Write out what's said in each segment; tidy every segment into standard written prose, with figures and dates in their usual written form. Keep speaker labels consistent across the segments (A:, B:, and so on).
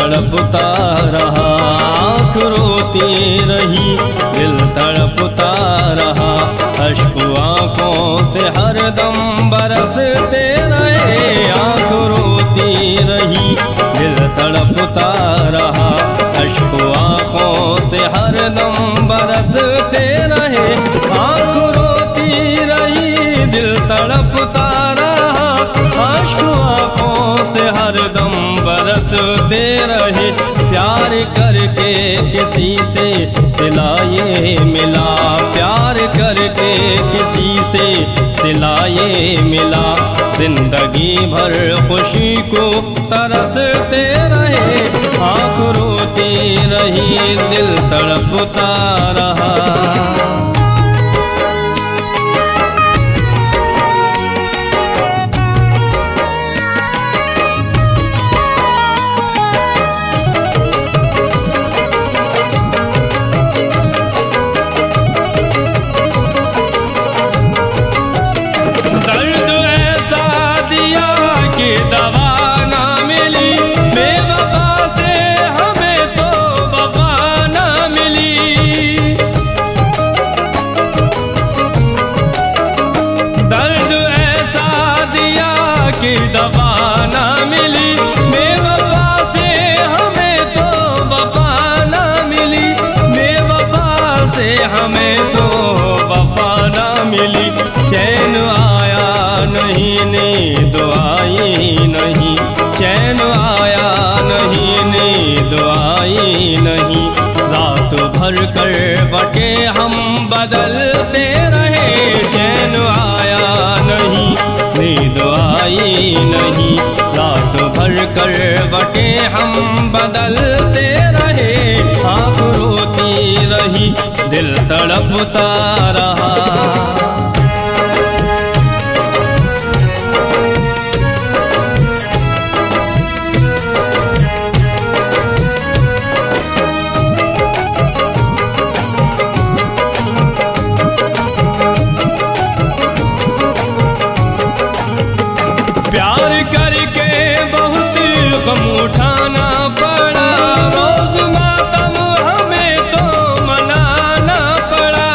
A: तड़पता रहा। आँख रोती रही दिल तड़पता रहा। अश्क आँखों से हरदम बरसते रहे। आँख रोती रही दिल तड़पता रहा। अश्क आँखों से हरदम बरसते रहे। आँख रोती रही दिल तड़पता रहा। अश्क आँखों से हरदम बरसते रहे। प्यार करके किसी से सिला ये मिला। प्यार करके किसी से सिला ये मिला। जिंदगी भर खुशी को तरसते रहे। आँख रोती रही दिल तड़पता रहा। दवा ना मिली बेवफा से हमें तो वफा ना मिली। दर्द ऐसा दिया कि दवा ना मिली। बेवफा से हमें तो वफा ना मिली। बेवफा से हमें तो वफा ना मिली। चैन आया नहीं नींद आई नहीं। चैन आया नहीं नींद आई नहीं। रात भर करवटे हम बदलते रहे। चैन आया नहीं नींद आई नहीं। रात भर करवटे हम बदलते रहे। आँख रोती रही दिल तड़पता रहा। प्यार करके बहुत गम उठाना पड़ा। रोज मातम हमें तो मनाना पड़ा।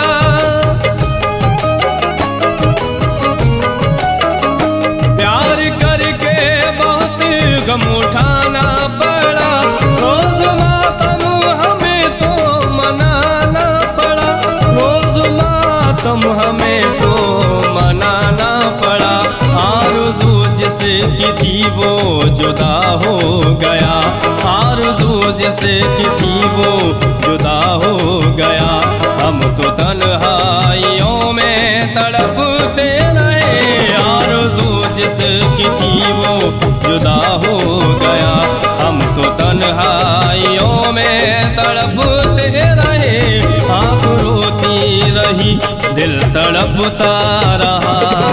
A: प्यार करके बहुत गम उठाना पड़ा। रोज मातम हमें तो मनाना पड़ा। रोज मातम हमें तो मनाना पड़ा। आरज़ू जिसकी थी वो जुदा हो गया। आरज़ू जिसकी थी वो जुदा हो गया। हम तो तन्हाइयों में तड़पते रहे। आरज़ू जिसकी थी वो जुदा हो गया। हम तो तन्हाइयों में तड़पते रहे। आँख रोती रही दिल तड़पता रहा।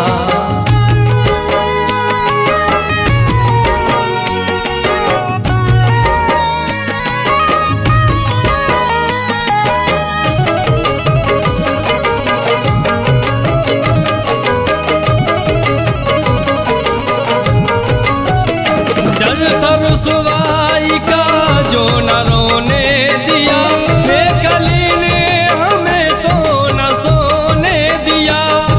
A: रुसवाई का जो न रोने दिया। बेकली ने हमें तो न सोने दिया।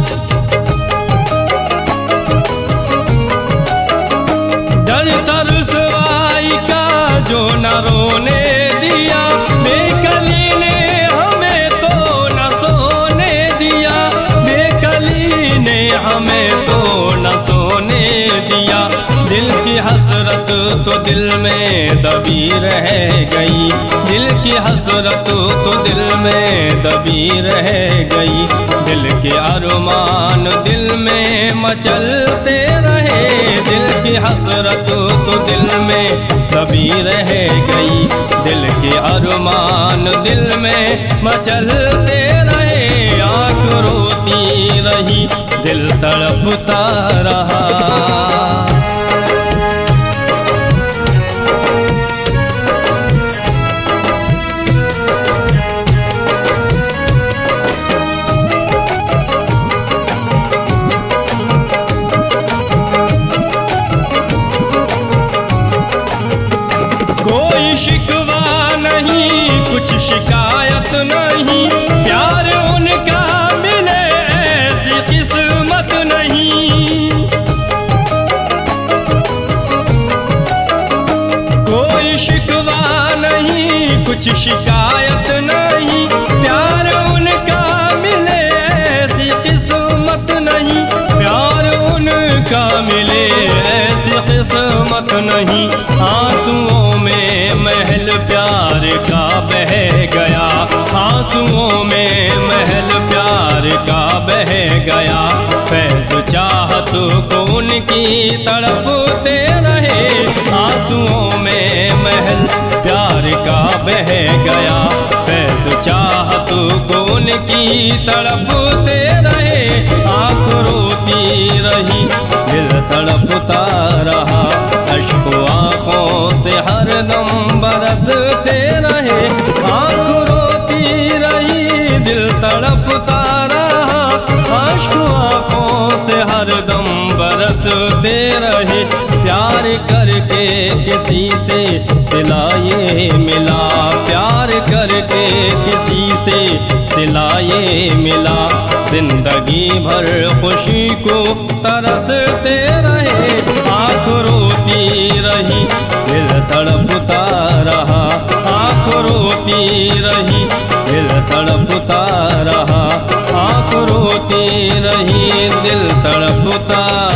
A: डर था रुसवाई का जो न रोने दिया। बेकली ने हमें तो न सोने दिया। बेकली ने हमें तो न सोने दिया। दिल की हसरत तो दिल में दबी रह गई। दिल की हसरत तो दिल में दबी रह गई। दिल के अरमान दिल में मचलते रहे। दिल की हसरत तो दिल में दबी रह गई। दिल के अरमान दिल में मचलते रहे। आँख रोती रही दिल तड़पता रहा। कोई कुछ शिकायत नहीं, प्यार उनका मिले ऐसी किस्मत नहीं। कोई शिकवा नहीं, कुछ शिकायत नहीं, प्यार उनका मिले ऐसी किस्मत नहीं, प्यार उनका मिले ऐसी किस्मत नहीं। आंसुओं में महल प्यार का बह गया, आंसुओं में महल प्यार का बह गया। फैज़ चाहत को उनकी तड़पते रहे, आंसुओं में महल प्यार का बह गया। फैज़ चाहत को उनकी तड़पते रहे, आँख रोती रही दिल तड़पता रहा। अश्क आँखों से हरदम बरसते रहे, आँख रोती रही दिल तड़पता रहा। अश्क आँखों से हरदम बरसते रहे। प्यार करके किसी से सिला ये मिला, प्यार करके किसी से सिला ये मिला। जिंदगी भर खुशी को तरसते रहे, आँख रोती रही दिल तड़पता रहा। आँख रोती रही दिल तड़पता रहा, आँख रोती रही दिल तड़पता